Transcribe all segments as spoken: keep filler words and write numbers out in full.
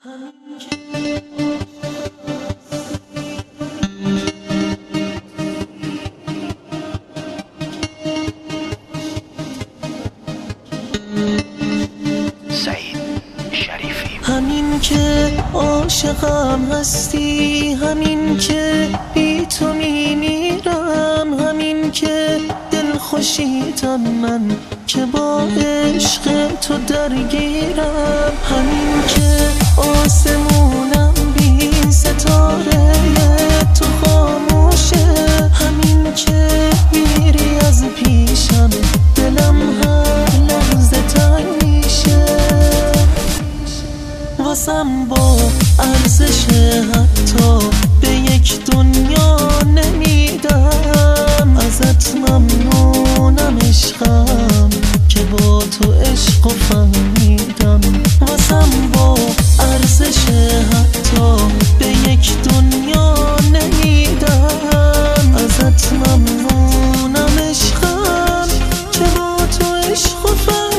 همین که عاشقم هستی، همین که بی تو میمیرم، همین که دل خوشیدم من که با عشق تو درگیرم، همین که آسمونم بی ستاره تو خاموشه، همین که میری از پیشم دلم هر لحظه تنگ میشه، واسم با ارزش حتی به یک دنیا نمیدم، ازت ممنونم عشقم که با تو عشق و فهمیدم، واسم با ارزش حتی به یک دنیا نمیدم، ازت ممنونم عشقم که با تو عشق و فهمیدم.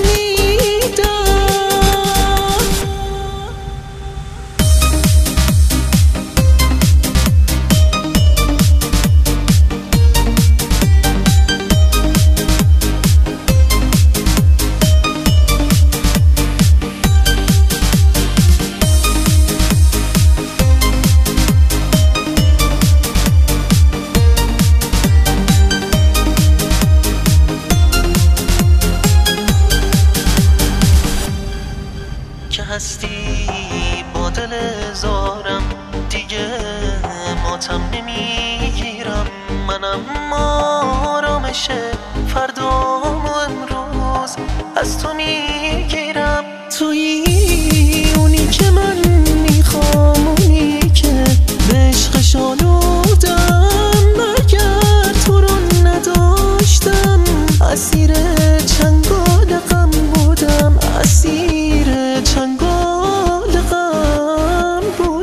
که هستی با دل زارم دیگه ماتم نمیگیرم، منم آرامش فردام و امروز از تو میگیرم، تویی اونی که من میخوام، اونی که به عشق شالودم، اگر تو رو نداشتم اسیر چنگال غم بودم، اسیر چنگال غم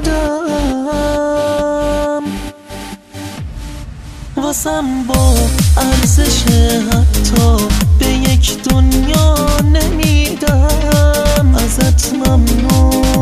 بودم، واسم با ارزش حتی به یک دنیا نمیدم، ازت ممنون